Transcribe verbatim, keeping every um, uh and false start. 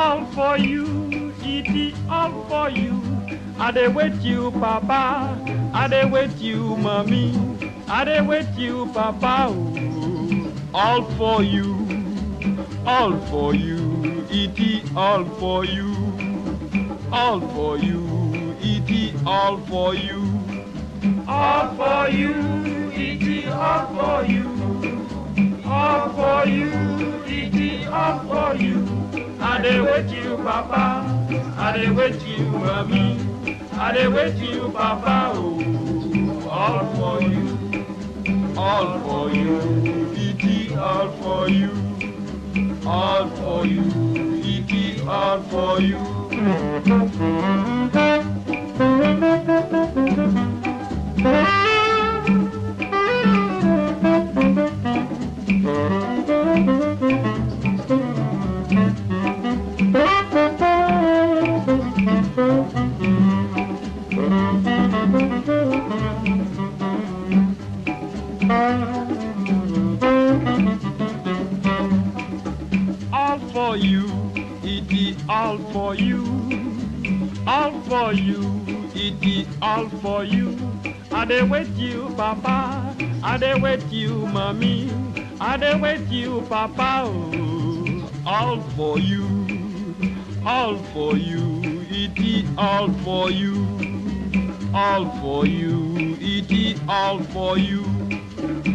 all for you, it all for you. I dey wait you, Papa. I dey wait you, Mommy. I dey wait you, Papa. Oh, all for you, all for you, it all for you, all for you, it all for you, all for you, it all for you, all for you, it all for you. I dey wait you, Papa. I dey wait you, Mommy. I dey wait you, Papa. Oh, all for you, all for you, it all for you, all for you, it all for you. All for you, it is all for you. All for you, it is all for you. I dey wait you, Papa. I dey wait you, Mommy. I dey wait you, Papa. Oh, all for you, all for you, it is all for you. All for you, it is all for you.